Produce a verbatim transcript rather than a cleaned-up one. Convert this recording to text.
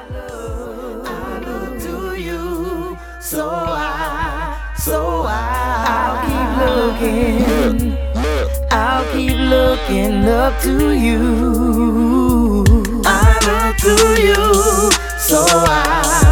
look, I look to you. So I, so I, I'll keep looking. I'll keep looking up to you. I look to you. So I.